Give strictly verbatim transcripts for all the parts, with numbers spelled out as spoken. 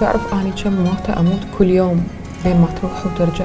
تعرف أني كم مرة أموت كل يوم بين ما تروح وترجع.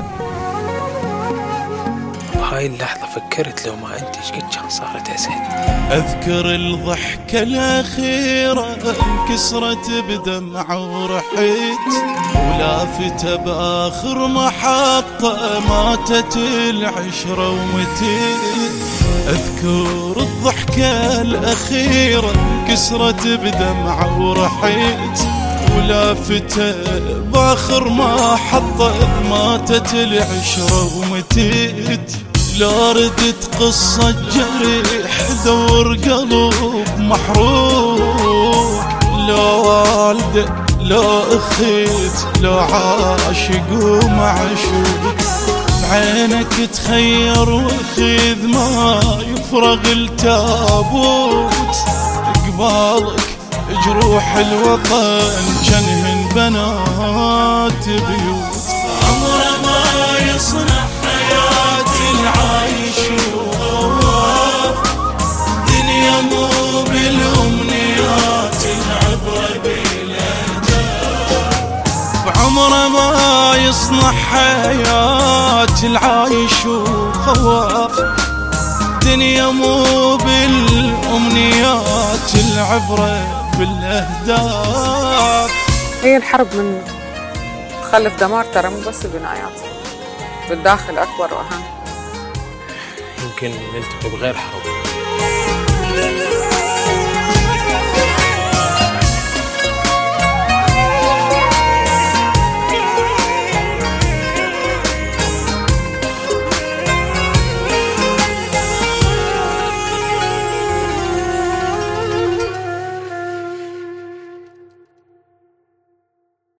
بهاي اللحظة فكرت لو ما أنت إيش قد كان صارت أسهل. أذكر الضحكة الأخيرة انكسرت بدمعة ورحيت، ولافت بآخر محطة ماتت العشرة ومتيت. أذكر الضحكة الأخيرة انكسرت بدمعة ورحيت، ولافت بآخر محطة ماتت العشرة ومتيت. لا ردت قصة جريح دور قلب محروق، لا والدك لا أخيت لا عاشق ومعشوق. بعينك تخير وخذ ما يفرغ التابوت، قبالك جروح الوطن جنهن بنات بيوت. عمره ما يصنع حياة العايش وخواف، دنيا مو بالأمنيات العبرة بالأهداف. بعمره ما يصنع حياة العايش وخواف، دنيا مو بالأمنيات العبرة بالأهداف. هي الحرب من تخلف دمار، ترى مو بس البنايات، بالداخل أكبر وأهم. يمكن نلتقي بغير حرب.